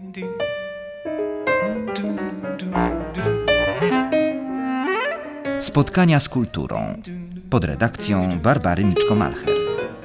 Spotkania z kulturą pod redakcją Barbary Miczko-Malcher.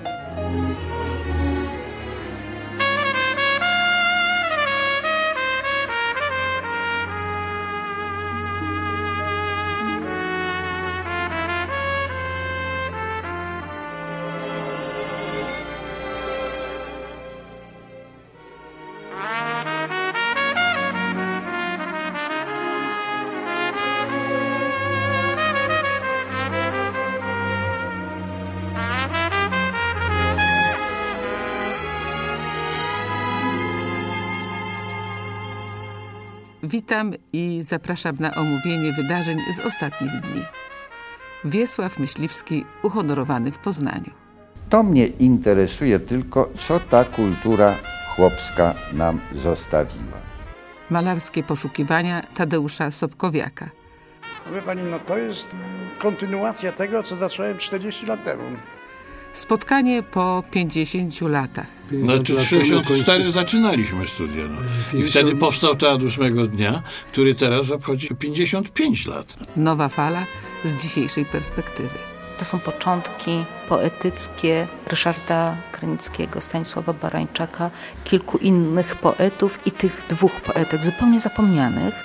Witam i zapraszam na omówienie wydarzeń z ostatnich dni. Wiesław Myśliwski uhonorowany w Poznaniu. To mnie interesuje tylko, co ta kultura chłopska nam zostawiła. Malarskie poszukiwania Tadeusza Sobkowiaka. Wie pani, to jest kontynuacja tego, co zacząłem 40 lat temu. Spotkanie po 50 latach. Znaczy 64 zaczynaliśmy studia. I wtedy powstał Teatr 8 dnia, który teraz obchodzi 55 lat. Nowa fala z dzisiejszej perspektywy. To są początki poetyckie Ryszarda Krynickiego, Stanisława Barańczaka, kilku innych poetów i tych dwóch poetek zupełnie zapomnianych.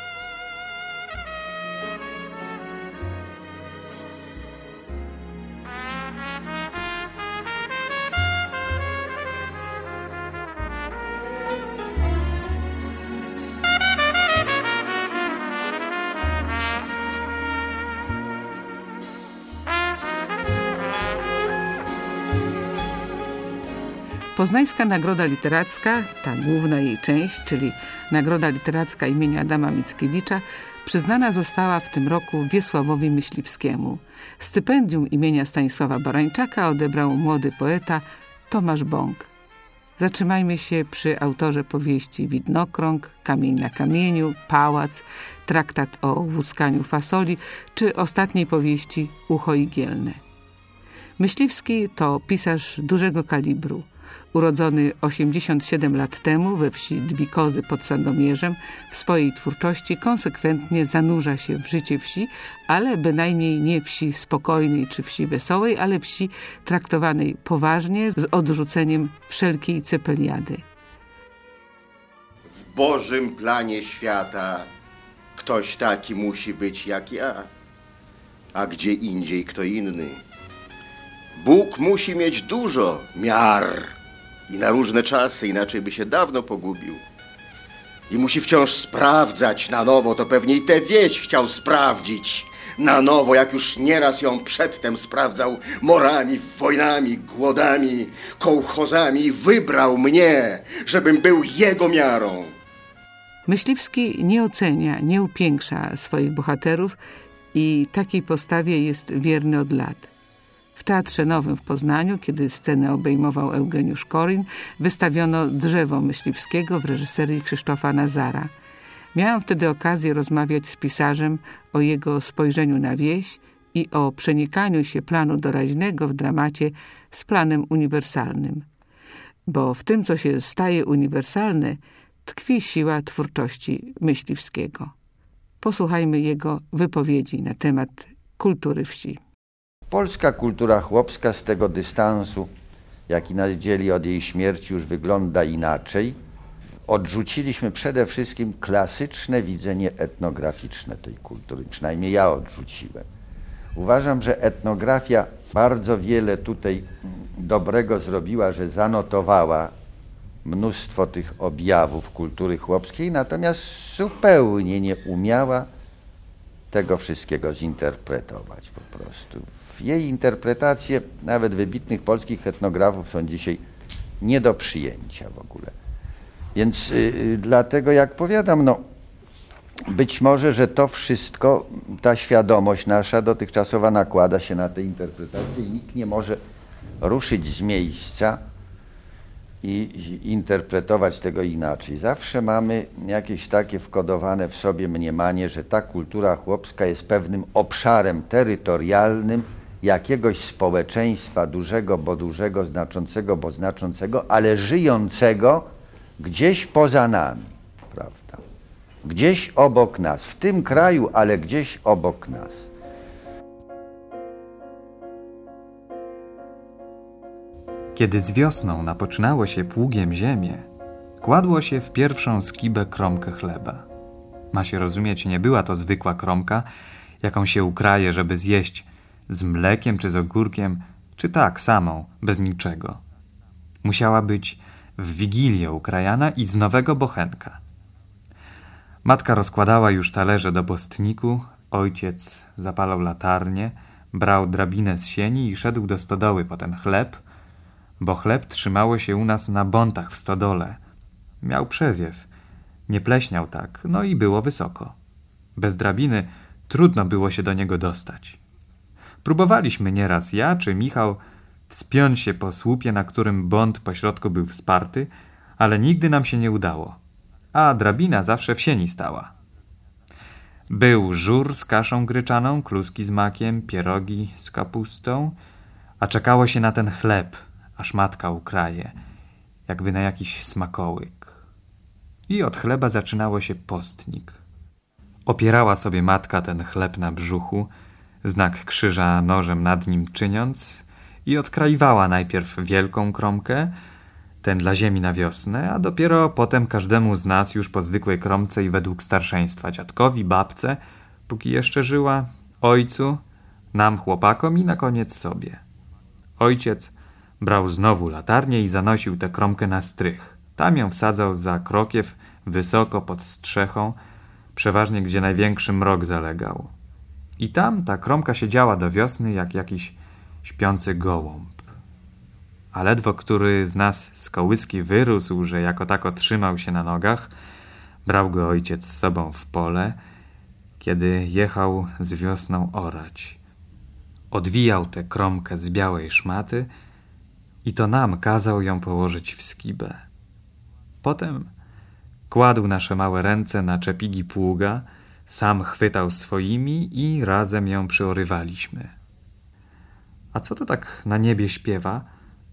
Poznańska Nagroda Literacka, ta główna jej część, czyli Nagroda Literacka imienia Adama Mickiewicza, przyznana została w tym roku Wiesławowi Myśliwskiemu. Stypendium imienia Stanisława Barańczaka odebrał młody poeta Tomasz Bąk. Zatrzymajmy się przy autorze powieści Widnokrąg, Kamień na kamieniu, Pałac, Traktat o łuskaniu fasoli czy ostatniej powieści Ucho igielne. Myśliwski to pisarz dużego kalibru. Urodzony 87 lat temu we wsi Dwikozy pod Sandomierzem, w swojej twórczości konsekwentnie zanurza się w życie wsi, ale bynajmniej nie wsi spokojnej czy wsi wesołej, ale wsi traktowanej poważnie, z odrzuceniem wszelkiej cepeliady. W Bożym planie świata ktoś taki musi być jak ja, a gdzie indziej kto inny. Bóg musi mieć dużo miar i na różne czasy, inaczej by się dawno pogubił. I musi wciąż sprawdzać na nowo, to pewnie i tę wieś chciał sprawdzić na nowo, jak już nieraz ją przedtem sprawdzał morami, wojnami, głodami, kołchozami i wybrał mnie, żebym był jego miarą. Myśliwski nie ocenia, nie upiększa swoich bohaterów i takiej postawie jest wierny od lat. W Teatrze Nowym w Poznaniu, kiedy scenę obejmował Eugeniusz Korin, wystawiono Drzewo Myśliwskiego w reżyserii Krzysztofa Nazara. Miałam wtedy okazję rozmawiać z pisarzem o jego spojrzeniu na wieś i o przenikaniu się planu doraźnego w dramacie z planem uniwersalnym. Bo w tym, co się staje uniwersalne, tkwi siła twórczości Myśliwskiego. Posłuchajmy jego wypowiedzi na temat kultury wsi. Polska kultura chłopska z tego dystansu, jaki nas dzieli od jej śmierci, już wygląda inaczej. Odrzuciliśmy przede wszystkim klasyczne widzenie etnograficzne tej kultury, przynajmniej ja odrzuciłem. Uważam, że etnografia bardzo wiele tutaj dobrego zrobiła, że zanotowała mnóstwo tych objawów kultury chłopskiej, natomiast zupełnie nie umiała tego wszystkiego zinterpretować po prostu. Jej interpretacje nawet wybitnych polskich etnografów są dzisiaj nie do przyjęcia w ogóle. Więc dlatego, jak powiadam, być może, że to wszystko, ta świadomość nasza dotychczasowa nakłada się na tę interpretację i nikt nie może ruszyć z miejsca i interpretować tego inaczej. Zawsze mamy jakieś takie wkodowane w sobie mniemanie, że ta kultura chłopska jest pewnym obszarem terytorialnym jakiegoś społeczeństwa dużego, bo znaczącego, ale żyjącego gdzieś poza nami, prawda? Gdzieś obok nas, w tym kraju, ale gdzieś obok nas. Kiedy z wiosną napoczynało się pługiem ziemię, kładło się w pierwszą skibę kromkę chleba. Ma się rozumieć, nie była to zwykła kromka, jaką się ukraje, żeby zjeść z mlekiem czy z ogórkiem, czy tak samą, bez niczego. Musiała być w Wigilię ukrajana i z nowego bochenka. Matka rozkładała już talerze do postniku, ojciec zapalał latarnię, brał drabinę z sieni i szedł do stodoły po ten chleb, bo chleb trzymało się u nas na bontach w stodole. Miał przewiew, nie pleśniał tak, no i było wysoko. Bez drabiny trudno było się do niego dostać. Próbowaliśmy nieraz, ja czy Michał, wspiąć się po słupie, na którym bont pośrodku był wsparty, ale nigdy nam się nie udało, a drabina zawsze w sieni stała. Był żur z kaszą gryczaną, kluski z makiem, pierogi z kapustą, a czekało się na ten chleb, aż matka ukraje, jakby na jakiś smakołyk. I od chleba zaczynało się postnik. Opierała sobie matka ten chleb na brzuchu, znak krzyża nożem nad nim czyniąc, i odkraiwała najpierw wielką kromkę, ten dla ziemi na wiosnę, a dopiero potem każdemu z nas już po zwykłej kromce i według starszeństwa, dziadkowi, babce, póki jeszcze żyła, ojcu, nam chłopakom i na koniec sobie. Ojciec brał znowu latarnię i zanosił tę kromkę na strych. Tam ją wsadzał za krokiew, wysoko pod strzechą, przeważnie gdzie największy mrok zalegał. I tam ta kromka siedziała do wiosny jak jakiś śpiący gołąb. A ledwo który z nas z kołyski wyrósł, że jako tako trzymał się na nogach, brał go ojciec z sobą w pole, kiedy jechał z wiosną orać. Odwijał tę kromkę z białej szmaty i to nam kazał ją położyć w skibę. Potem kładł nasze małe ręce na czepigi pługa, sam chwytał swoimi i razem ją przyorywaliśmy. A co to tak na niebie śpiewa?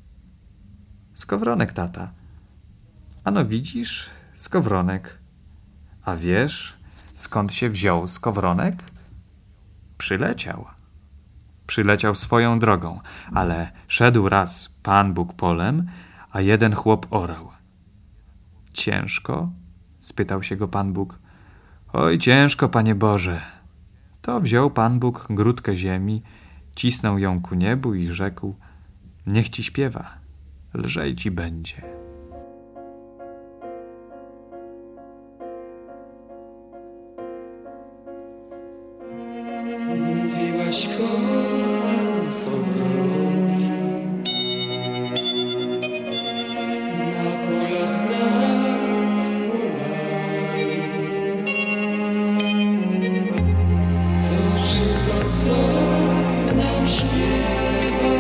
Skowronek, tata. Ano widzisz, skowronek. A wiesz, skąd się wziął skowronek? Przyleciał. Przyleciał swoją drogą, ale szedł raz Pan Bóg polem, a jeden chłop orał. Ciężko? Spytał się go Pan Bóg. Oj, ciężko, Panie Boże. To wziął Pan Bóg grudkę ziemi, cisnął ją ku niebu i rzekł: niech ci śpiewa, lżej ci będzie. Mówiłaś kocham z obrągi, na polach nad polami. To wszystko, co nam śpiewa,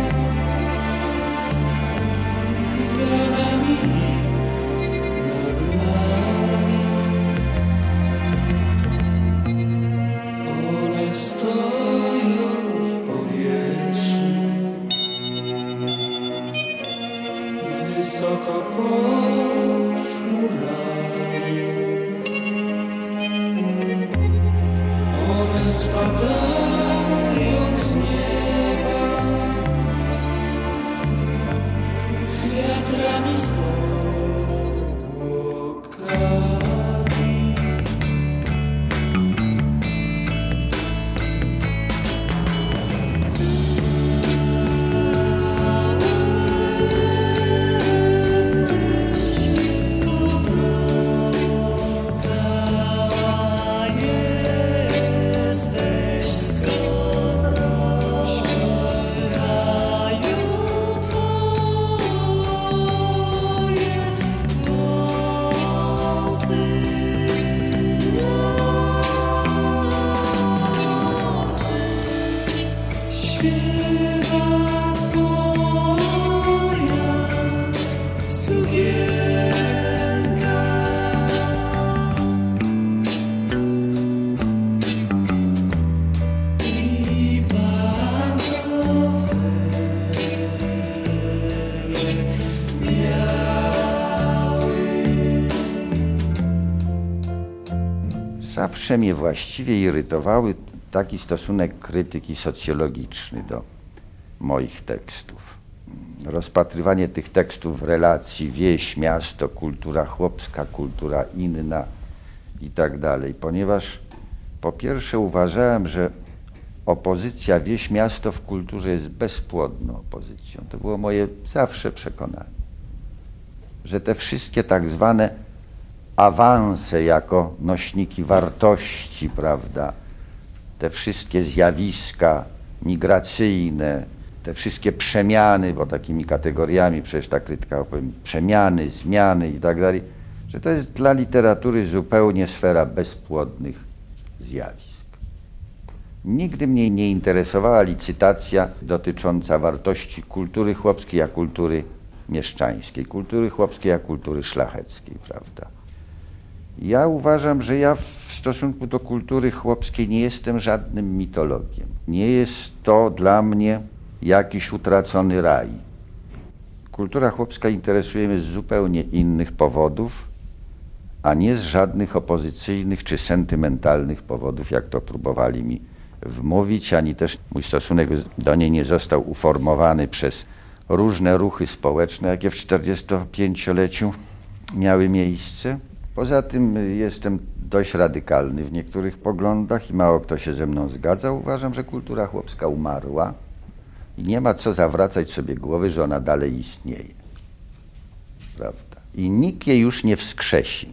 za nami, nad nami. One stoją w zawsze mnie właściwie irytowały taki stosunek krytyki socjologiczny do moich tekstów. Rozpatrywanie tych tekstów w relacji wieś, miasto, kultura chłopska, kultura inna i tak dalej, ponieważ po pierwsze uważałem, że opozycja wieś-miasto w kulturze jest bezpłodną opozycją. To było moje zawsze przekonanie, że te wszystkie tak zwane awanse jako nośniki wartości, prawda, te wszystkie zjawiska migracyjne, te wszystkie przemiany, bo takimi kategoriami przecież ta krytyka opowiem, przemiany, zmiany i tak dalej, że to jest dla literatury zupełnie sfera bezpłodnych zjawisk. Nigdy mnie nie interesowała licytacja dotycząca wartości kultury chłopskiej, a kultury mieszczańskiej, kultury chłopskiej, a kultury szlacheckiej, prawda. Ja uważam, że ja w stosunku do kultury chłopskiej nie jestem żadnym mitologiem. Nie jest to dla mnie jakiś utracony raj. Kultura chłopska interesuje mnie z zupełnie innych powodów, a nie z żadnych opozycyjnych czy sentymentalnych powodów, jak to próbowali mi wmówić, ani też mój stosunek do niej nie został uformowany przez różne ruchy społeczne, jakie w 45-leciu miały miejsce. Poza tym jestem dość radykalny w niektórych poglądach i mało kto się ze mną zgadza. Uważam, że kultura chłopska umarła i nie ma co zawracać sobie głowy, że ona dalej istnieje. Prawda? I nikt jej już nie wskrzesi.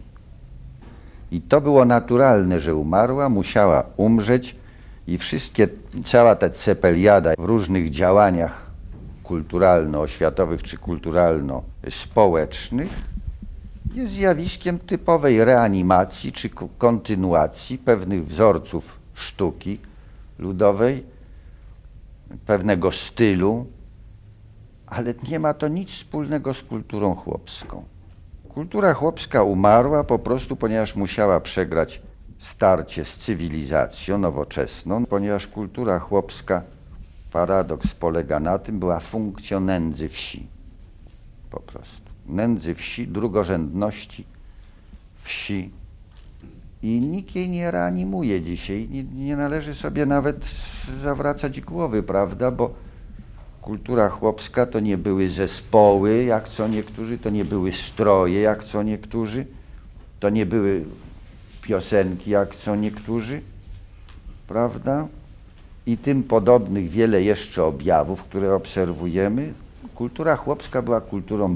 I to było naturalne, że umarła, musiała umrzeć i cała ta cepeliada w różnych działaniach kulturalno-oświatowych czy kulturalno-społecznych jest zjawiskiem typowej reanimacji czy kontynuacji pewnych wzorców sztuki ludowej, pewnego stylu, ale nie ma to nic wspólnego z kulturą chłopską. Kultura chłopska umarła po prostu, ponieważ musiała przegrać starcie z cywilizacją nowoczesną, ponieważ kultura chłopska, paradoks polega na tym, była funkcją nędzy wsi. Po prostu. Nędzy wsi, drugorzędności wsi. I nikt jej nie reanimuje dzisiaj. Nie należy sobie nawet zawracać głowy, prawda, bo kultura chłopska to nie były zespoły, jak co niektórzy, to nie były stroje, jak co niektórzy, to nie były piosenki, jak co niektórzy, prawda? I tym podobnych wiele jeszcze objawów, które obserwujemy. Kultura chłopska była kulturą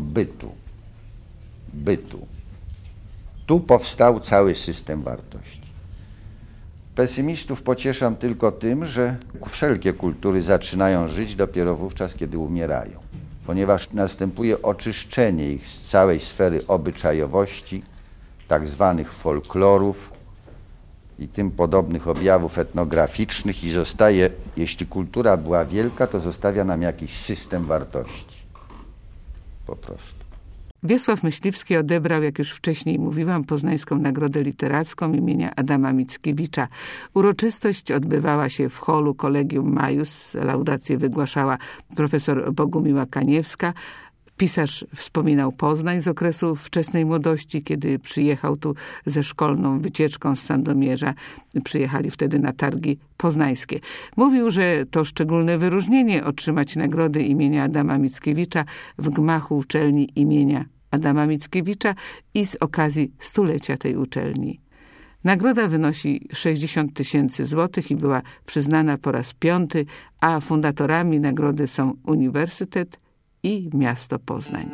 bytu. Tu powstał cały system wartości. Pesymistów pocieszam tylko tym, że wszelkie kultury zaczynają żyć dopiero wówczas, kiedy umierają, ponieważ następuje oczyszczenie ich z całej sfery obyczajowości, tak zwanych folklorów i tym podobnych objawów etnograficznych i zostaje, jeśli kultura była wielka, to zostawia nam jakiś system wartości. Po prostu. Wiesław Myśliwski odebrał, jak już wcześniej mówiłam, Poznańską Nagrodę Literacką imienia Adama Mickiewicza. Uroczystość odbywała się w holu Collegium Maius. Laudację wygłaszała profesor Bogumiła Kaniewska. Pisarz wspominał Poznań z okresu wczesnej młodości, kiedy przyjechał tu ze szkolną wycieczką z Sandomierza. Przyjechali wtedy na targi poznańskie. Mówił, że to szczególne wyróżnienie otrzymać nagrody imienia Adama Mickiewicza w gmachu uczelni imienia Adama Mickiewicza i z okazji stulecia tej uczelni. Nagroda wynosi 60 000 złotych i była przyznana po raz 5., a fundatorami nagrody są Uniwersytet i miasto Poznań.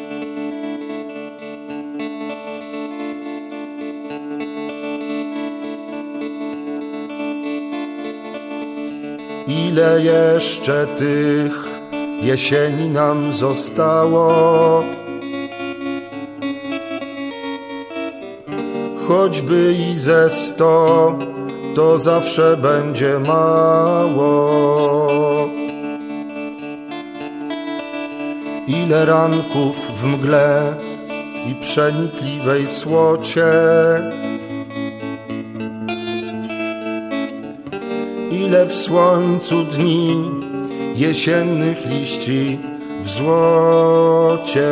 Ile jeszcze tych jesieni nam zostało? Choćby i ze 100, to zawsze będzie mało. Ile ranków w mgle i przenikliwej słocie, ile w słońcu dni jesiennych liści w złocie.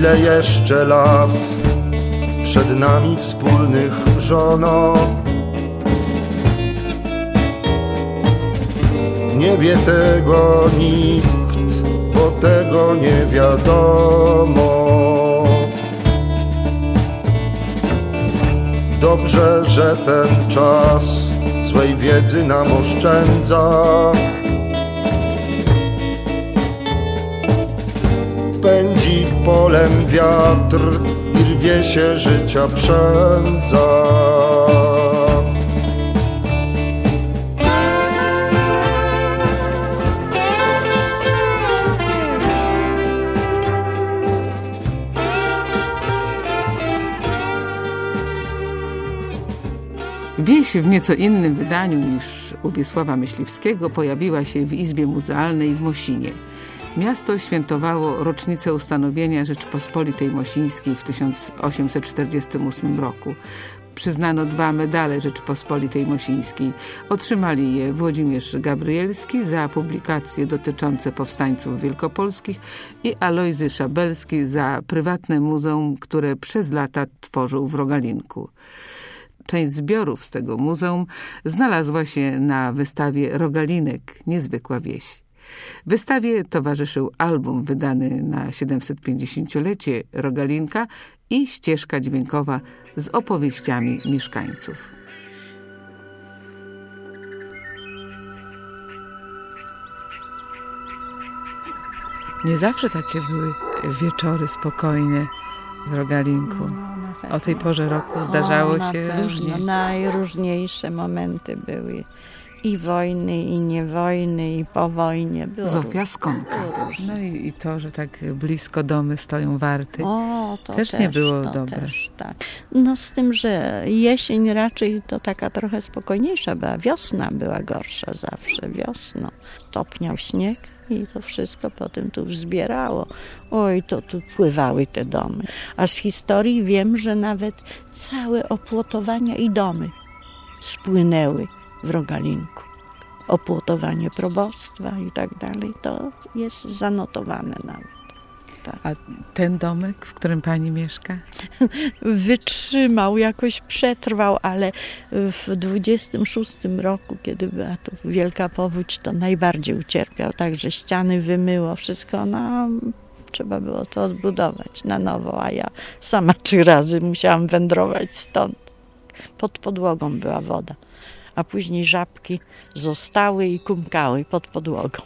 ile jeszcze lat przed nami wspólnych, żono. Nie wie tego nikt, bo tego nie wiadomo. Dobrze, że ten czas złej wiedzy nam oszczędza. Pędzi polem wiatr i rwie się życia przędza. Wieś w nieco innym wydaniu niż u Wiesława Myśliwskiego pojawiła się w Izbie Muzealnej w Mosinie. Miasto świętowało rocznicę ustanowienia Rzeczypospolitej Mosińskiej w 1848 roku. Przyznano 2 medale Rzeczypospolitej Mosińskiej. Otrzymali je Włodzimierz Gabrielski za publikacje dotyczące powstańców wielkopolskich i Alojzy Szabelski za prywatne muzeum, które przez lata tworzył w Rogalinku. Część zbiorów z tego muzeum znalazła się na wystawie Rogalinek – Niezwykła wieś. Wystawie towarzyszył album wydany na 750-lecie Rogalinka i ścieżka dźwiękowa z opowieściami mieszkańców. Nie zawsze takie były wieczory spokojne w Rogalinku. O tej porze roku zdarzało się różnie. Najróżniejsze momenty były. I wojny, i nie wojny, i po wojnie. Było Zofia Skonka. No i to, że tak blisko domy stoją warty, to też nie było dobre. Też, tak. No z tym, że jesień raczej to taka trochę spokojniejsza była. Wiosna była gorsza zawsze. Wiosną topniał śnieg i to wszystko potem tu zbierało. Oj, to tu pływały te domy. A z historii wiem, że nawet całe opłotowania i domy spłynęły w Rogalinku. Opłotowanie probostwa i tak dalej, to jest zanotowane nawet. Tak. A ten domek, w którym pani mieszka? Wytrzymał, jakoś przetrwał, ale w 26 roku, kiedy była to wielka powódź, to najbardziej ucierpiał. Także ściany wymyło, wszystko, trzeba było to odbudować na nowo, a ja sama 3 razy musiałam wędrować stąd. Pod podłogą była woda. A później żabki zostały i kumkały pod podłogą.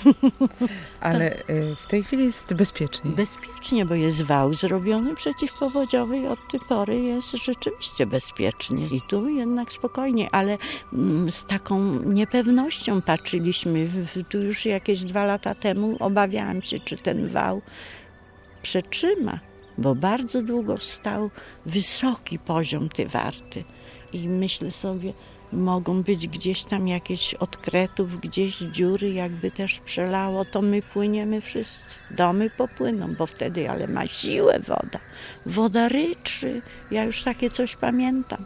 Ale w tej chwili jest bezpiecznie. Bezpiecznie, bo jest wał zrobiony przeciwpowodziowy i od tej pory jest rzeczywiście bezpiecznie. I tu jednak spokojnie, ale z taką niepewnością patrzyliśmy. Tu już jakieś 2 lata temu obawiałam się, czy ten wał przetrzyma, bo bardzo długo stał wysoki poziom tej warty. I myślę sobie, mogą być gdzieś tam jakieś odkretów, gdzieś dziury, jakby też przelało, to my płyniemy wszyscy. Domy popłyną, bo wtedy, ale ma siłę woda. Woda ryczy. Ja już takie coś pamiętam.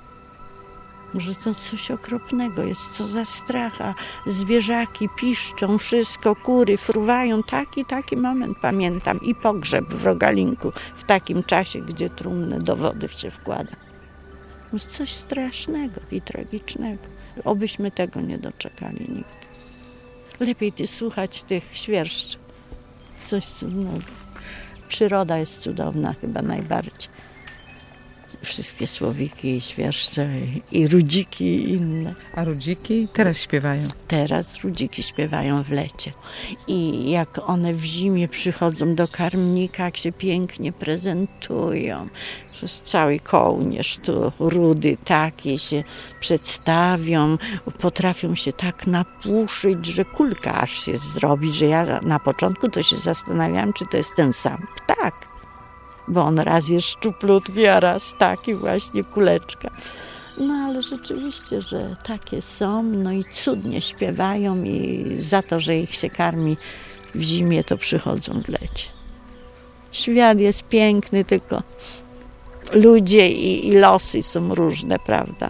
Że to coś okropnego jest, co za strach, a zwierzaki piszczą, wszystko, kury fruwają. Taki moment pamiętam. I pogrzeb w Rogalinku w takim czasie, gdzie trumnę do wody się wkłada. Coś strasznego i tragicznego. Obyśmy tego nie doczekali nigdy. Lepiej słuchać tych świerszczy. Coś cudownego. Przyroda jest cudowna chyba najbardziej. Wszystkie słowiki i świerszcze i rudziki i inne. A rudziki teraz śpiewają? Teraz rudziki śpiewają w lecie. I jak one w zimie przychodzą do karmnika, jak się pięknie prezentują. Przez cały kołnierz tu rudy takie się przedstawią, potrafią się tak napuszyć, że kulka aż się zrobi, że ja na początku to się zastanawiałam, czy to jest ten sam ptak. Bo on raz jest szczuplutki, a raz taki właśnie kuleczka. No ale rzeczywiście, że takie są, no i cudnie śpiewają i za to, że ich się karmi w zimie, to przychodzą w lecie. Świat jest piękny, tylko ludzie i losy są różne, prawda?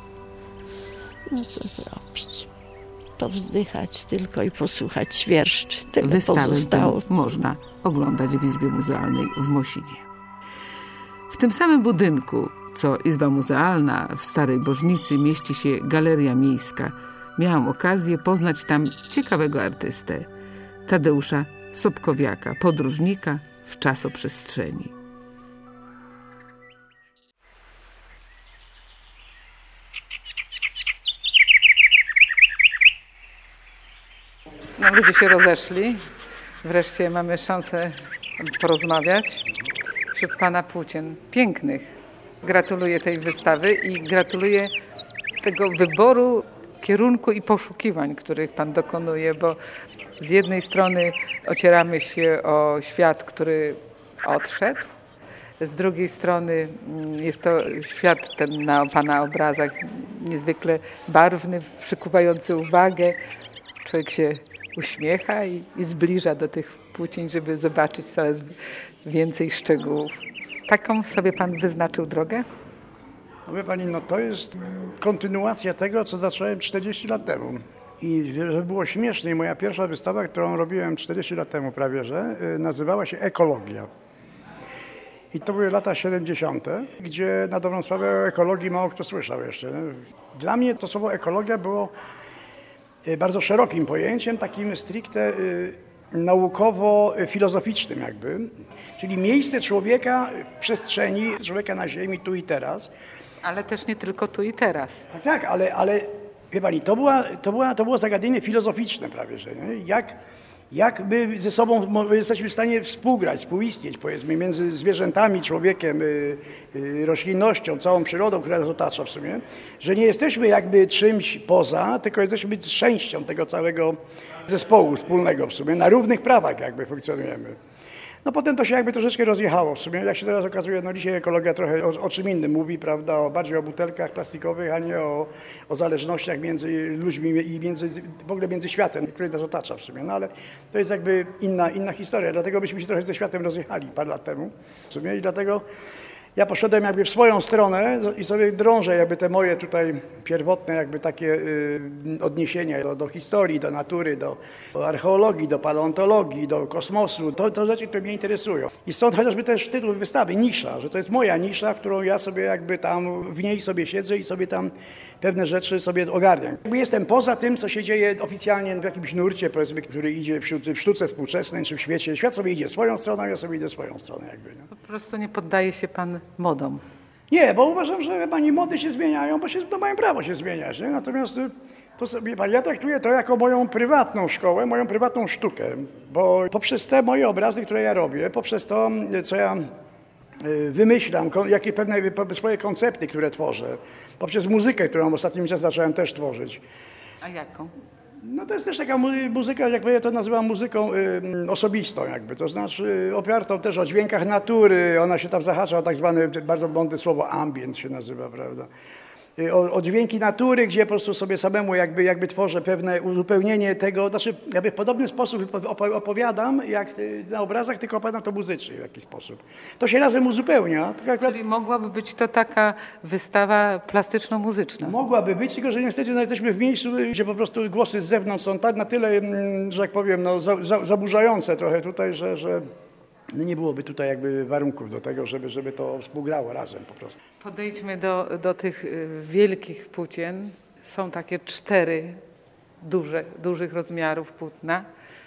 No co zrobić? Powzdychać tylko i posłuchać świerszczy. Tyle Wystawy pozostało. Można oglądać w Izbie Muzealnej w Mosinie. W tym samym budynku, co Izba Muzealna w Starej Bożnicy, mieści się Galeria Miejska. Miałam okazję poznać tam ciekawego artystę, Tadeusza Sobkowiaka, podróżnika w czasoprzestrzeni. No, ludzie się rozeszli. Wreszcie mamy szansę porozmawiać wśród pana płócien pięknych. Gratuluję tej wystawy i gratuluję tego wyboru kierunku i poszukiwań, których pan dokonuje, bo z jednej strony ocieramy się o świat, który odszedł, z drugiej strony jest to świat ten na pana obrazach niezwykle barwny, przykuwający uwagę. Człowiek się uśmiecha i zbliża do tych płócień, żeby zobaczyć coraz więcej szczegółów. Taką sobie pan wyznaczył drogę? No wie pani, no to jest kontynuacja tego, co zacząłem 40 lat temu. I żeby było śmieszniej, moja pierwsza wystawa, którą robiłem 40 lat temu prawie, że nazywała się Ekologia. I to były lata 70., gdzie na dobrą sprawę o ekologii mało kto słyszał jeszcze. Dla mnie to słowo ekologia było bardzo szerokim pojęciem, takim stricte naukowo-filozoficznym jakby. Czyli miejsce człowieka w przestrzeni, człowieka na ziemi, tu i teraz. Ale też nie tylko tu i teraz. Tak, ale wie pani, to było zagadnienie filozoficzne prawie, że nie? Jak my ze sobą jesteśmy w stanie współgrać, współistnieć, powiedzmy, między zwierzętami, człowiekiem, roślinnością, całą przyrodą, która nas otacza w sumie, że nie jesteśmy jakby czymś poza, tylko jesteśmy częścią tego całego zespołu wspólnego w sumie, na równych prawach jakby funkcjonujemy. No potem to się jakby troszeczkę rozjechało w sumie. Jak się teraz okazuje, no dzisiaj ekologia trochę o czym innym mówi, prawda, bardziej o butelkach plastikowych, a nie o zależnościach między ludźmi i w ogóle między światem, który nas otacza w sumie. No ale to jest jakby inna historia, dlatego byśmy się trochę ze światem rozjechali parę lat temu w sumie i dlatego ja poszedłem jakby w swoją stronę i sobie drążę jakby te moje tutaj pierwotne jakby takie odniesienia do historii, do natury, do archeologii, do paleontologii, do kosmosu. To rzeczy, które mnie interesują. I stąd chociażby też tytuł wystawy, nisza, że to jest moja nisza, w którą ja sobie jakby tam, w niej sobie siedzę i sobie tam pewne rzeczy sobie ogarniam. Jakby jestem poza tym, co się dzieje oficjalnie w jakimś nurcie, powiedzmy, który idzie w sztuce współczesnej czy w świecie. Świat sobie idzie swoją stroną, ja sobie idę swoją stronę jakby. No. Po prostu nie poddaje się pan modom. Nie, bo uważam, że pani mody się zmieniają, bo to mają prawo się zmieniać. Nie? Natomiast to sobie, ja traktuję to jako moją prywatną szkołę, moją prywatną sztukę, bo poprzez te moje obrazy, które ja robię, poprzez to, co ja wymyślam, jakie pewne swoje koncepty, które tworzę, poprzez muzykę, którą w ostatnim czasie zacząłem też tworzyć. A jaką? No to jest też taka muzyka, jak ja to nazywam muzyką osobistą jakby, to znaczy opartą też o dźwiękach natury, ona się tam zahacza o tak zwane, bardzo mądre słowo ambient się nazywa, prawda. O dźwięki natury, gdzie po prostu sobie samemu jakby tworzę pewne uzupełnienie tego, znaczy jakby w podobny sposób opowiadam, jak na obrazach, tylko opowiadam to muzycznie w jakiś sposób. To się razem uzupełnia. Czyli mogłaby być to taka wystawa plastyczno-muzyczna? Mogłaby być, tylko że niestety jesteśmy w miejscu, gdzie po prostu głosy z zewnątrz są tak na tyle, że jak powiem, no, zaburzające trochę tutaj, że nie byłoby tutaj jakby warunków do tego, żeby to współgrało razem po prostu. Podejdźmy do tych wielkich płócien. Są takie 4 dużych rozmiarów płótna.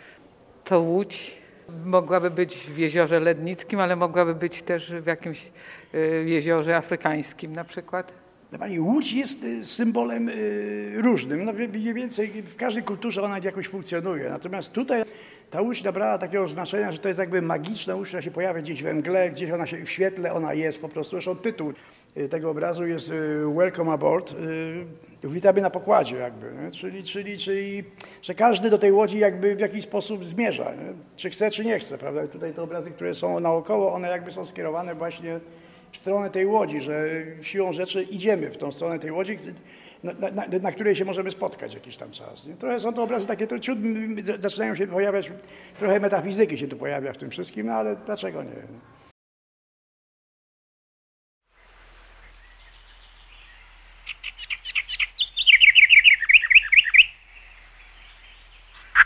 To Łódź mogłaby być w jeziorze Lednickim, ale mogłaby być też w jakimś jeziorze afrykańskim na przykład. Pani, Łódź jest symbolem różnym. No, mniej więcej w każdej kulturze ona jakoś funkcjonuje. Natomiast tutaj ta Łódź nabrała takiego znaczenia, że to jest jakby magiczna Łódź, która się pojawia gdzieś we mgle, gdzieś ona się w świetle, ona jest po prostu. Zresztą tytuł tego obrazu jest Welcome Aboard. Witamy na pokładzie jakby. Nie? Czyli, że każdy do tej łodzi jakby w jakiś sposób zmierza. Nie? Czy chce, czy nie chce. Prawda? Tutaj te obrazy, które są naokoło, one jakby są skierowane właśnie w stronę tej łodzi, że siłą rzeczy idziemy w tą stronę tej łodzi, na której się możemy spotkać jakiś tam czas. Nie? Trochę są to obrazy takie, zaczynają się pojawiać, trochę metafizyki się tu pojawia w tym wszystkim, no ale dlaczego nie?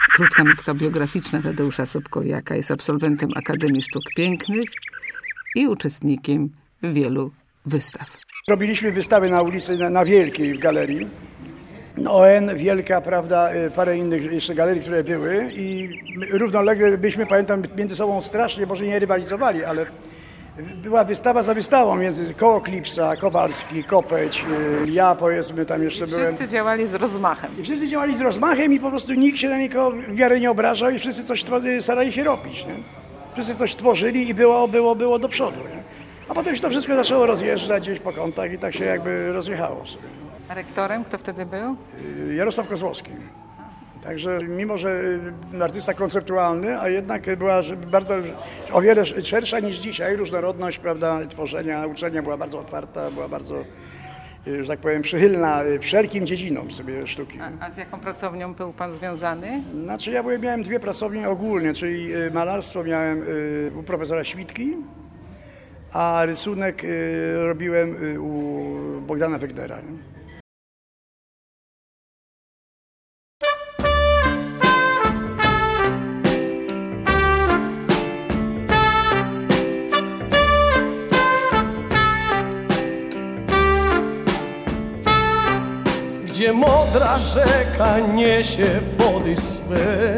Krótka notka biograficzna Tadeusza Sobkowiaka. Jest absolwentem Akademii Sztuk Pięknych i uczestnikiem wielu wystaw. Robiliśmy wystawy na ulicy, na Wielkiej w galerii. ON, Wielka, prawda, parę innych jeszcze galerii, które były i równolegle byliśmy, pamiętam, między sobą strasznie, może nie rywalizowali, ale była wystawa za wystawą między koło Klipsa, Kowalski, Kopeć, ja powiedzmy tam jeszcze byłem. Wszyscy działali z rozmachem. I wszyscy działali z rozmachem i po prostu nikt się na nikogo wiary nie obrażał i wszyscy coś starali się robić. Nie? Wszyscy coś tworzyli i było do przodu. Nie? A potem się to wszystko zaczęło rozjeżdżać gdzieś po kątach i tak się jakby rozjechało sobie. A rektorem kto wtedy był? Jarosław Kozłowski. Także mimo, że artysta konceptualny, a jednak była bardzo, o wiele szersza niż dzisiaj, różnorodność, prawda, tworzenia, uczenia była bardzo otwarta, była bardzo, że tak powiem, przychylna wszelkim dziedzinom sobie sztuki. A z jaką pracownią był pan związany? Znaczy ja miałem dwie pracownie ogólnie, czyli malarstwo miałem u profesora Świtki, a rysunek robiłem u Bogdana Wegnera. Gdzie modra rzeka niesie wody swe,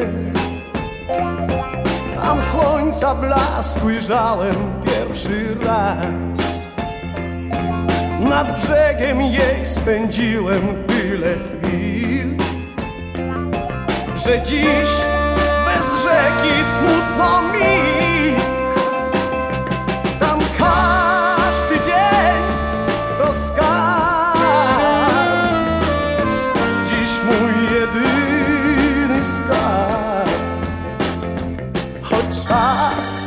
tam słońca blask ujrzałem pierwszy raz. Nad brzegiem jej spędziłem tyle chwil, że dziś bez rzeki smutno mi. Tam każdy dzień to skarb, dziś mój jedyny skarb. Choć czas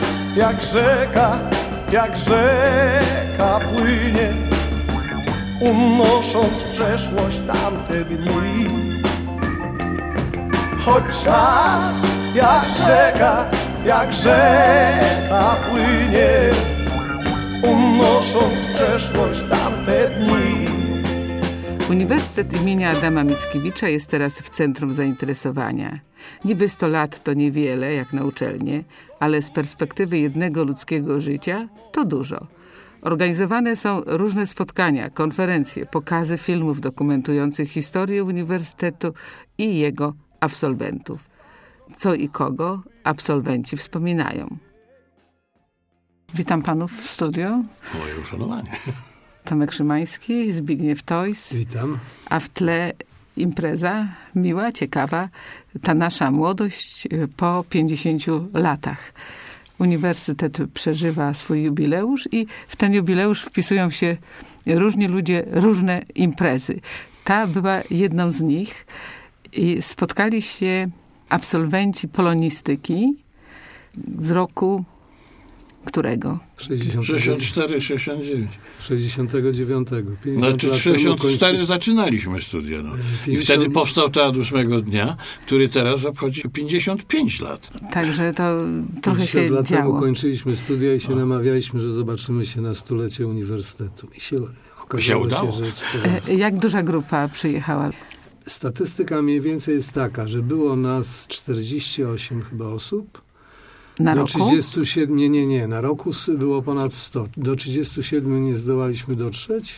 jak rzeka płynie, unosząc w przeszłość tamte dni. Choć czas jak rzeka płynie, unosząc w przeszłość tamte dni. Uniwersytet imienia Adama Mickiewicza jest teraz w centrum zainteresowania. Niby 100 lat to niewiele, jak na uczelnię, ale z perspektywy jednego ludzkiego życia to dużo. Organizowane są różne spotkania, konferencje, pokazy filmów dokumentujących historię uniwersytetu i jego absolwentów. Co i kogo absolwenci wspominają. Witam panów w studio. Moje uszanowanie. Tomek Szymański, Zbigniew Tojs. Witam. A w tle impreza miła, ciekawa, ta nasza młodość po 50 latach. Uniwersytet przeżywa swój jubileusz i w ten jubileusz wpisują się różni ludzie, różne imprezy. Ta była jedną z nich i spotkali się absolwenci polonistyki z roku którego? 64, 69. 69. Znaczy 64 zaczynaliśmy studia. No. I wtedy powstał Teatr 8 dnia, który teraz obchodzi 55 lat. Także to trochę się 50 lat działo. temu kończyliśmy studia i się namawialiśmy, że zobaczymy się na 100-lecie uniwersytetu. I się okazało się, że jest w porządku. Jak duża grupa przyjechała? Statystyka mniej więcej jest taka, że było nas 48 chyba osób. Na do roku? 37, nie. Na roku było ponad 100. Do 37 nie zdołaliśmy dotrzeć.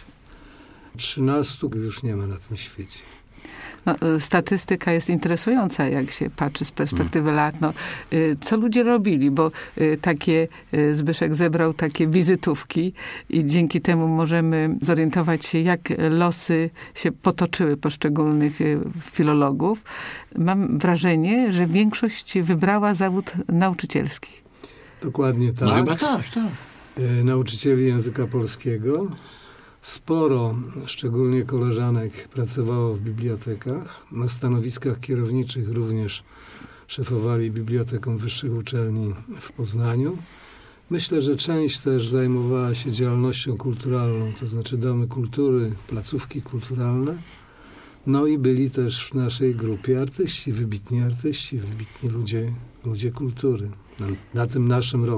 13 już nie ma na tym świecie. No, statystyka jest interesująca, jak się patrzy z perspektywy lat. No, co ludzie robili, bo takie Zbyszek zebrał takie wizytówki i dzięki temu możemy zorientować się, jak losy się potoczyły poszczególnych filologów. Mam wrażenie, że większość wybrała zawód nauczycielski. Dokładnie tak. No chyba tak. Nauczycieli języka polskiego. Sporo, szczególnie koleżanek, pracowało w bibliotekach. Na stanowiskach kierowniczych również szefowali bibliotekom wyższych uczelni w Poznaniu. Myślę, że część też zajmowała się działalnością kulturalną, to znaczy domy kultury, placówki kulturalne. No i byli też w naszej grupie artyści, wybitni ludzie kultury na tym naszym roku.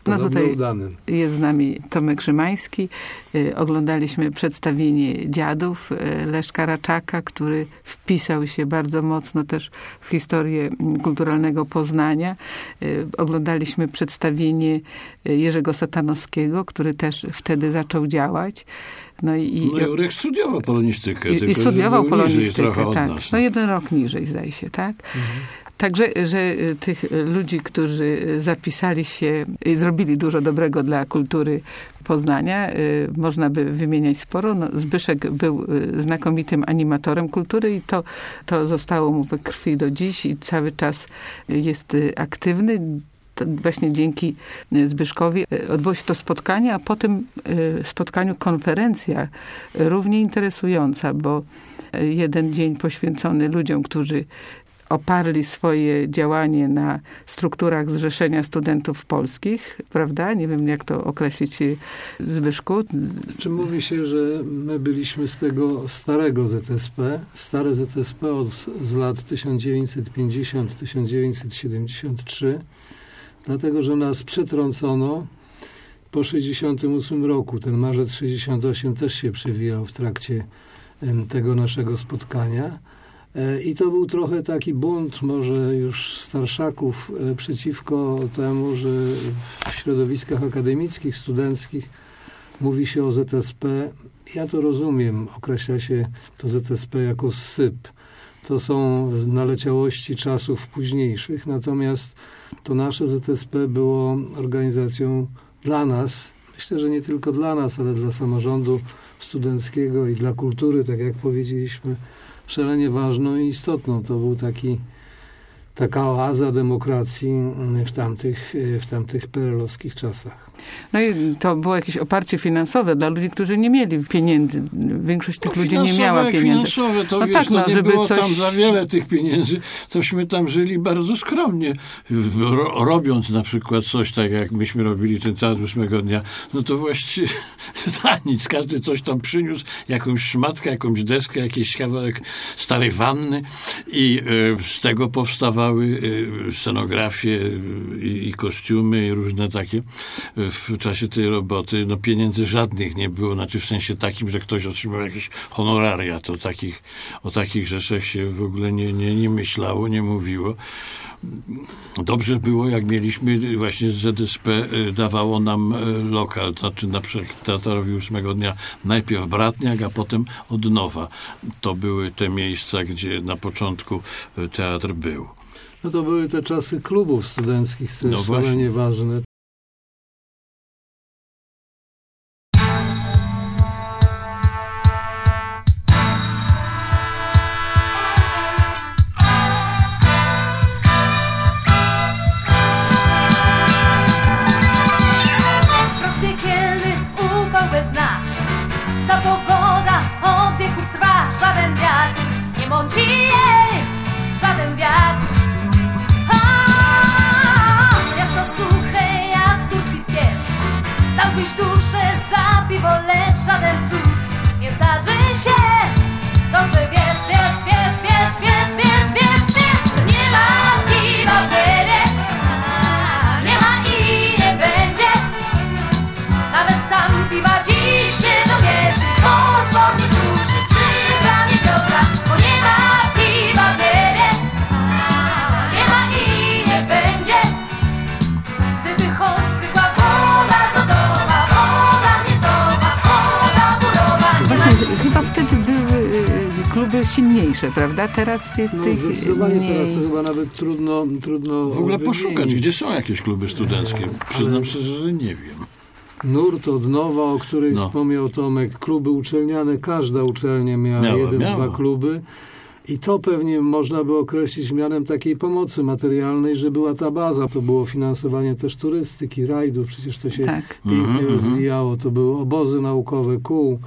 tutaj udanym. Jest z nami Tomek Szymański. Oglądaliśmy przedstawienie Dziadów Leszka Raczaka, który wpisał się bardzo mocno też w historię kulturalnego Poznania. Oglądaliśmy przedstawienie Jerzego Satanowskiego, który też wtedy zaczął działać. Jurek studiował polonistykę. I studiował polonistykę, tak. Nas, no 1 rok niżej, zdaje się, tak? Także, że tych ludzi, którzy zapisali się i zrobili dużo dobrego dla kultury Poznania, można by wymieniać sporo. No, Zbyszek był znakomitym animatorem kultury i to zostało mu we krwi do dziś i cały czas jest aktywny. To właśnie dzięki Zbyszkowi odbyło się to spotkanie, a po tym spotkaniu konferencja równie interesująca, bo 1 dzień poświęcony ludziom, którzy oparli swoje działanie na strukturach Zrzeszenia Studentów Polskich, prawda? Nie wiem, jak to określić, Zbyszku. Czy mówi się, że my byliśmy z tego starego ZSP, stare ZSP z lat 1950-1973, dlatego, że nas przetrącono po 68 roku. Ten marzec 68 też się przewijał w trakcie tego naszego spotkania. I to był trochę taki bunt może już starszaków przeciwko temu, że w środowiskach akademickich, studenckich mówi się o ZSP. Ja to rozumiem. Określa się to ZSP jako syp. To są naleciałości czasów późniejszych. Natomiast to nasze ZSP było organizacją dla nas. Myślę, że nie tylko dla nas, ale dla samorządu studenckiego i dla kultury, tak jak powiedzieliśmy, szalenie ważną i istotną. To był taka oaza demokracji w tamtych PRL-owskich czasach. No i to było jakieś oparcie finansowe dla ludzi, którzy nie mieli pieniędzy. Większość tych ludzi nie miała pieniędzy. Finansowe, to wiesz, to nie było tam za wiele tych pieniędzy, tośmy tam żyli bardzo skromnie. Robiąc na przykład coś tak, jak myśmy robili ten teatr 8 dnia, no to właściwie za nic. Każdy coś tam przyniósł, jakąś szmatkę, jakąś deskę, jakiś kawałek starej wanny i z tego powstawały scenografie i kostiumy i różne takie. W czasie tej roboty pieniędzy żadnych nie było, znaczy w sensie takim, że ktoś otrzymał jakieś honoraria. To o takich rzeczach się w ogóle nie myślało, nie mówiło. Dobrze było, jak mieliśmy właśnie z ZSP, dawało nam lokal, znaczy na przykład teatrowi 8 dnia najpierw Bratniak, a potem Odnowa. To były te miejsca, gdzie na początku teatr był. No to były te czasy klubów studenckich, co jest szalenie ważne. Ta pogoda od wieków trwa, żaden wiatr nie mąci jej, żaden wiatr. Jasno suche jak w Turcji pieprz, dałbyś duszę za piwo, lecz żaden cud nie zdarzy się. Dobrze wiesz, że nie ma piwa w byle, nie ma i nie będzie. Nawet tam piwa dziś nie dowierzy, potwór nie suszy przy bramie Piotra, bo nie ma piwa w byle, nie ma i nie będzie. Gdyby choć zwykła woda sodowa, woda miętowa, woda burowa. Właśnie, chyba wtedy były kluby silniejsze, prawda? Teraz jest tych zdecydowanie mniej. Teraz to chyba nawet trudno w ogóle poszukać, gdzie są jakieś kluby studenckie. Przyznam szczerze, że nie wiem. Nurt, Odnowa, o której wspomniał Tomek, kluby uczelniane, każda uczelnia miała 1-2 kluby i to pewnie można by określić mianem takiej pomocy materialnej, że była ta baza. To było finansowanie też turystyki, rajdów, przecież to się pięknie rozwijało. To były obozy naukowe,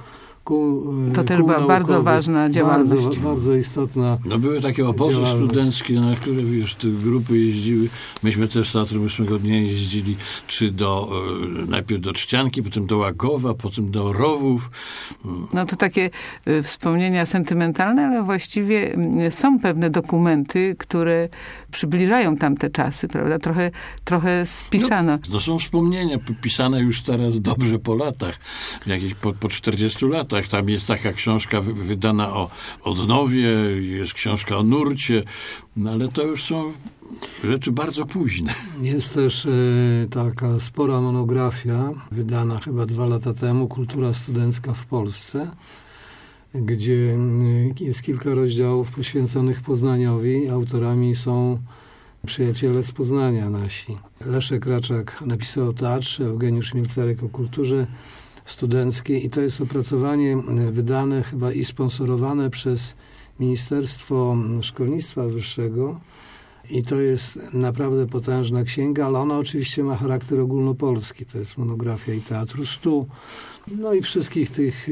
To też była bardzo ważna działalność. Bardzo istotna. No były takie obozy studenckie, na które te grupy jeździły. Myśmy też z Teatrem 8 dnia jeździli, czy najpierw do Trzcianki, potem do Łagowa, potem do Rowów. No to takie wspomnienia sentymentalne, ale właściwie są pewne dokumenty, które przybliżają tamte czasy, prawda? Trochę spisano. No, to są wspomnienia pisane już teraz dobrze po latach, jakieś po 40 latach. Tam jest taka książka wydana o Odnowie, jest książka o nurcie, no ale to już są rzeczy bardzo późne. Jest też taka spora monografia, wydana chyba 2 lata temu, Kultura studencka w Polsce, gdzie jest kilka rozdziałów poświęconych Poznaniowi. Autorami są przyjaciele z Poznania nasi. Leszek Raczak napisał o teatrze, Eugeniusz Mielcarek o kulturze studenckiej i to jest opracowanie wydane chyba i sponsorowane przez Ministerstwo Szkolnictwa Wyższego. I to jest naprawdę potężna księga, ale ona oczywiście ma charakter ogólnopolski. To jest monografia i Teatru 100, no i wszystkich tych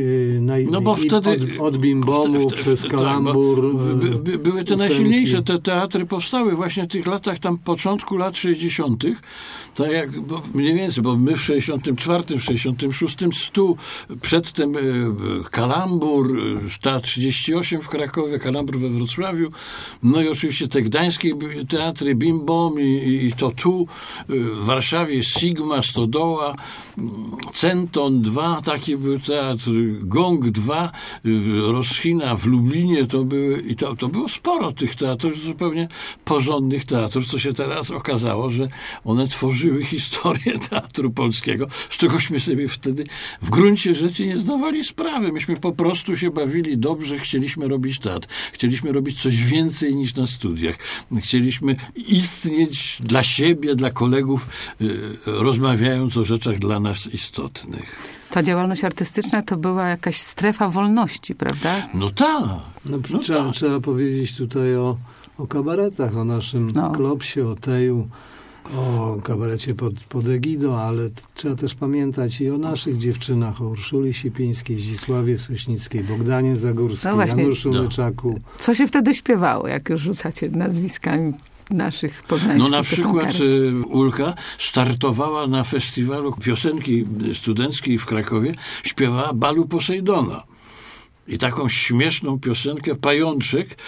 od Bimbomu przez Kalambur. Były te najsilniejsze te teatry, powstały właśnie w tych latach, tam początku lat 60. Tak jak mniej więcej, bo my w 64, w 66 100, przedtem Kalambur, Teatr 38 w Krakowie, Kalambur we Wrocławiu, no i oczywiście te gdańskie teatry Bimbom i to tu, w Warszawie Sigma, Stodoła, Centon 2, taki był teatr, Gong 2, Roschina w Lublinie, to było sporo tych teatrów, zupełnie porządnych teatrów, co się teraz okazało, że one tworzyły historię teatru polskiego, z czegośmy sobie wtedy w gruncie rzeczy nie zdawali sprawy. Myśmy po prostu się bawili dobrze, chcieliśmy robić teatr, chcieliśmy robić coś więcej niż na studiach, chcieliśmy istnieć dla siebie, dla kolegów, rozmawiając o rzeczach dla nas istotnych. Ta działalność artystyczna to była jakaś strefa wolności, prawda? No tak. Trzeba powiedzieć tutaj o kabaretach, o naszym Klopsie, o Teju, o kabarecie pod egidą, ale trzeba też pamiętać i o naszych dziewczynach, o Urszuli Sipińskiej, Zdzisławie Sośnickiej, Bogdanie Zagórskiej, Januszu Myczaku. Co się wtedy śpiewało, jak już rzucacie nazwiskami naszych poznańskich No na przykład Ulka startowała na festiwalu piosenki studenckiej w Krakowie, śpiewała Balu Posejdona. I taką śmieszną piosenkę Pajączek,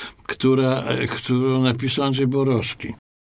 którą napisał Andrzej Borowski.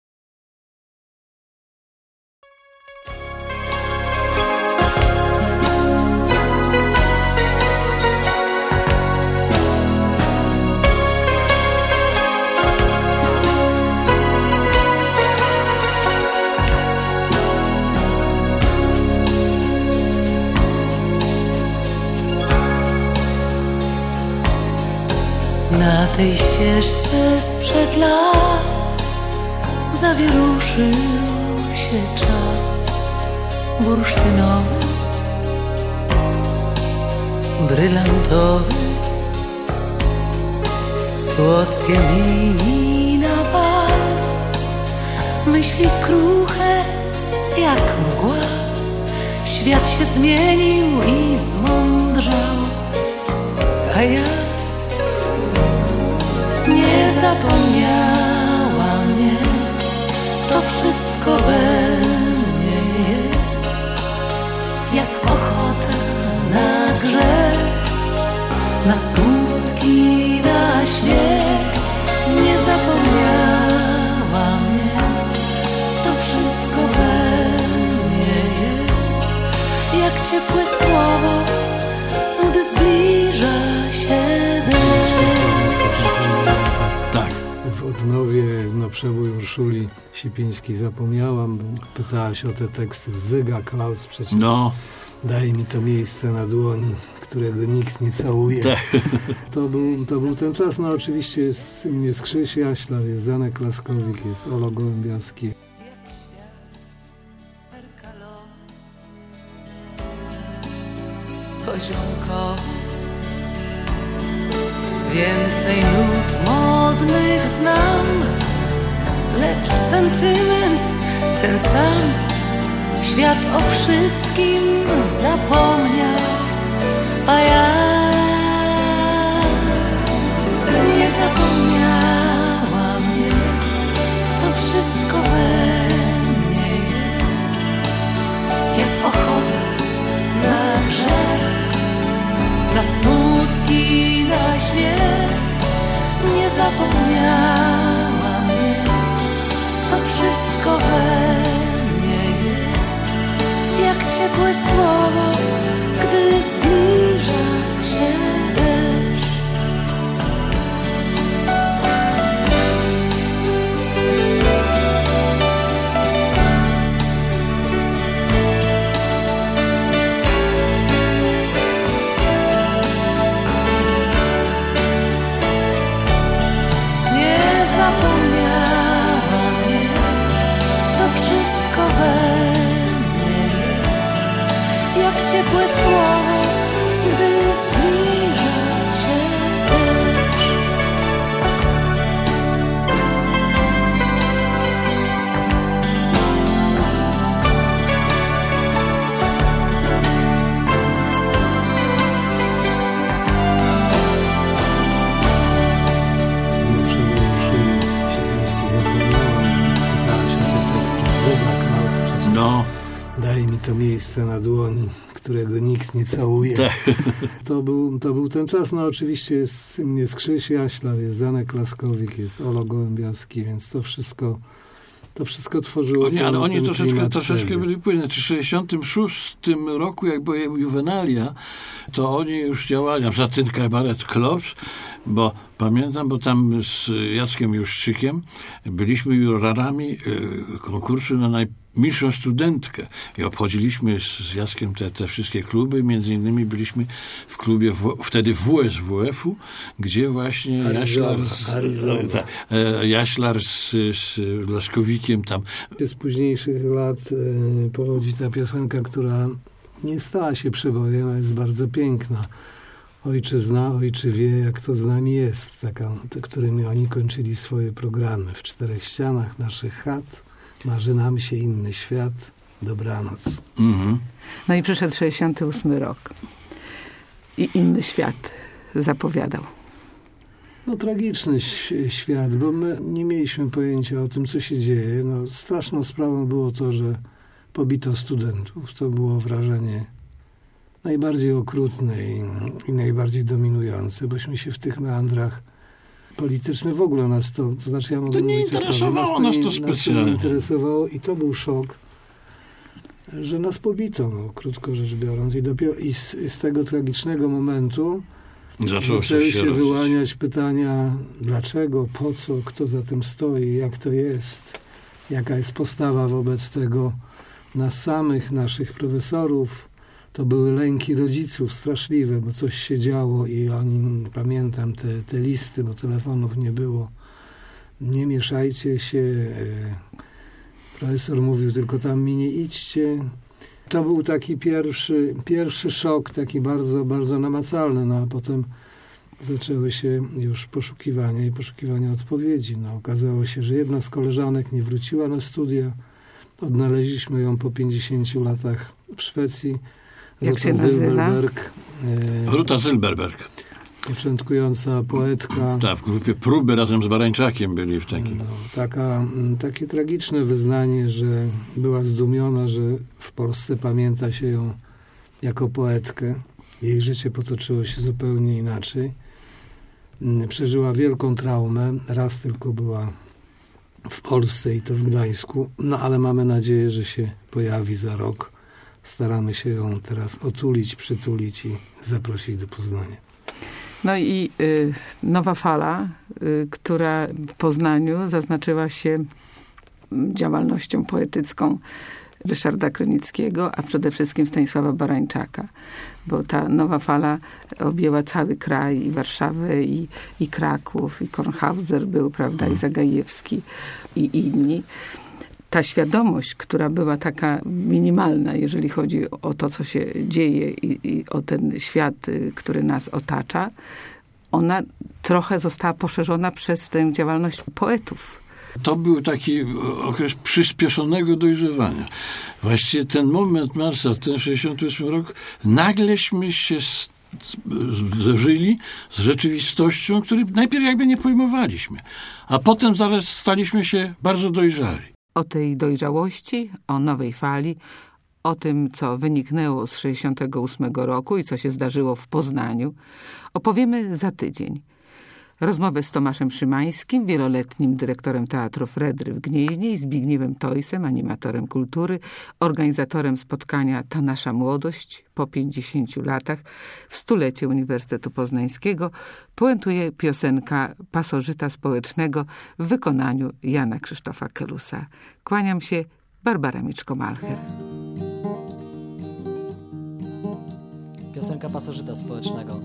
Na tej ścieżce sprzed lat zawieruszył się czas bursztynowy, brylantowy, słodkie mi na bal, myśli kruche jak mgła, świat się zmienił i zmądrzał, a ja nie zapomniała mnie, to wszystko we mnie jest, jak ochota na grzech, na smutki, na śmiech. Nie zapomniała mnie, to wszystko we mnie jest, jak ciepłe słowo, gdy zbliża się deszcz. W Odnowie, przebój Urszuli Sipińskiej zapomniałam, bo pytałaś o te teksty. Zyga Klaus przecież. Daj mi to miejsce na dłoni, którego nikt nie całuje. Tak. To był ten czas. No oczywiście jest Krzyś Jaślar, jest Zanek Laskowik, jest Olo Gołębiowski. Poziomkowy, więcej nut modnych znam, lecz sentyment ten sam. Świat o wszystkim zapomniał, a ja zapomniała mnie. To wszystko we mnie jest, jak ciepłe słowo, gdy zbliża się deszcz. Zapomniała mnie, to wszystko we mnie jest, jak ciepłe słowo, gdy zbliża się deszcz. No. Daj mi to miejsce na dłoni, którego nikt nie całuje. Tak. To był ten czas. No oczywiście jest Krzyś Jaślar, jest Zanek Laskowik, jest Olo Gołębiowski, więc to wszystko tworzyło... Ale oni troszeczkę byli później. W 66 roku, jak były juwenalia, to oni już działali, na przykład ten kabaret Klopsz, bo pamiętam, bo tam z Jackiem Juszczykiem byliśmy jurorami konkursu na najmilszą studentkę i obchodziliśmy z Jackiem te wszystkie kluby, między innymi byliśmy w klubie wtedy WSWF-u, gdzie właśnie Jaślar z Laskowikiem tam. Z późniejszych lat pochodzi ta piosenka, która nie stała się przebojem, a jest bardzo piękna. Ojczyzna, ojczy wie, jak to z nami jest, taka, którymi oni kończyli swoje programy. W czterech ścianach naszych chat marzy nam się inny świat. Dobranoc. Mhm. No i przyszedł 68 rok i inny świat zapowiadał. No tragiczny świat, bo my nie mieliśmy pojęcia o tym, co się dzieje. No, straszną sprawą było to, że pobito studentów. To było wrażenie najbardziej okrutne i najbardziej dominujące, bośmy się w tych meandrach politycznych w ogóle nas to znaczy ja mogę nie mówić interesowało nas to specjalnie. Nas to nie interesowało i to był szok, że nas pobito, no, krótko rzecz biorąc. I z tego tragicznego momentu zaczęły się wyłaniać pytania, dlaczego, po co, kto za tym stoi, jak to jest, jaka jest postawa wobec tego nas samych, naszych profesorów. To były lęki rodziców straszliwe, bo coś się działo i oni, pamiętam te listy, bo telefonów nie było. Nie mieszajcie się. Profesor mówił, tylko tam mi nie idźcie. To był taki pierwszy szok, taki bardzo, bardzo namacalny. No a potem zaczęły się już poszukiwania odpowiedzi. No, okazało się, że jedna z koleżanek nie wróciła na studia. Odnaleźliśmy ją po 50 latach w Szwecji. Jak się nazywa? Ruta Zylberberg. Początkująca poetka. Tak, w grupie Próby razem z Barańczakiem byli w takim. No, takie tragiczne wyznanie, że była zdumiona, że w Polsce pamięta się ją jako poetkę. Jej życie potoczyło się zupełnie inaczej. Przeżyła wielką traumę. Raz tylko była w Polsce i to w Gdańsku. No ale mamy nadzieję, że się pojawi za rok. Staramy się ją teraz otulić, przytulić i zaprosić do Poznania. No i nowa fala, która w Poznaniu zaznaczyła się działalnością poetycką Ryszarda Krynickiego, a przede wszystkim Stanisława Barańczaka. Bo ta nowa fala objęła cały kraj, i Warszawę, i Kraków, i Kornhauser był, prawda, i Zagajewski, i inni. Ta świadomość, która była taka minimalna, jeżeli chodzi o to, co się dzieje i o ten świat, który nas otacza, ona trochę została poszerzona przez tę działalność poetów. To był taki okres przyspieszonego dojrzewania. Właściwie ten moment marca, ten 68 rok, nagleśmy się zderzyli z rzeczywistością, której najpierw jakby nie pojmowaliśmy, a potem zaraz staliśmy się bardzo dojrzali. O tej dojrzałości, o nowej fali, o tym, co wyniknęło z 68 roku i co się zdarzyło w Poznaniu, opowiemy za tydzień. Rozmowę z Tomaszem Szymańskim, wieloletnim dyrektorem Teatru Fredry w Gnieźnie, i Zbigniewem Tojsem, animatorem kultury, organizatorem spotkania Ta nasza młodość po 50 latach w stulecie Uniwersytetu Poznańskiego, puentuje piosenka Pasożyta Społecznego w wykonaniu Jana Krzysztofa Kelusa. Kłaniam się, Barbara Miczko-Malcher. Piosenka Pasożyta Społecznego.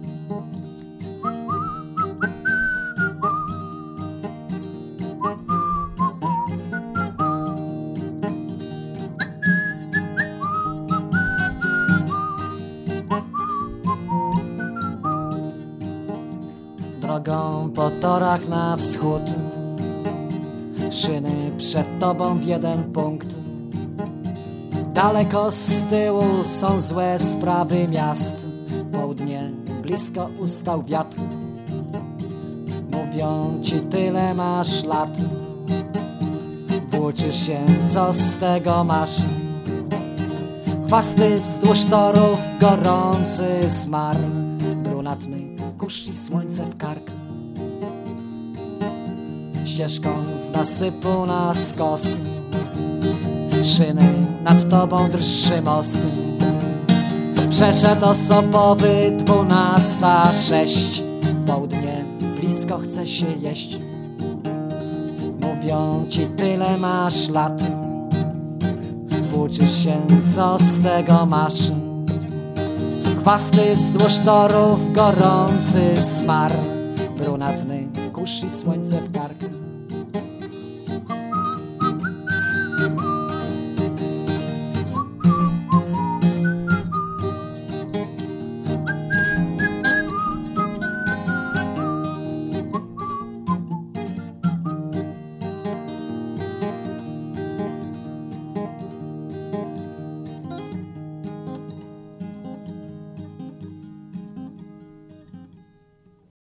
Drogą po torach na wschód, szyny przed tobą w jeden punkt. Daleko z tyłu są złe sprawy miast, południe blisko ustał wiatr. Mówią ci tyle masz lat, włóczysz się, co z tego masz? Chwasty wzdłuż torów, gorący smar, brunatny kurz i słońce w kark. Ścieżką z nasypu na skos, szyny nad tobą drży most. Przeszedł osobowy 12:06, południe blisko chce się jeść. Mówią ci tyle masz lat, włóczysz się, co z tego masz? Chwasty wzdłuż torów, gorący smar, brunatny kurz i słońce w kark.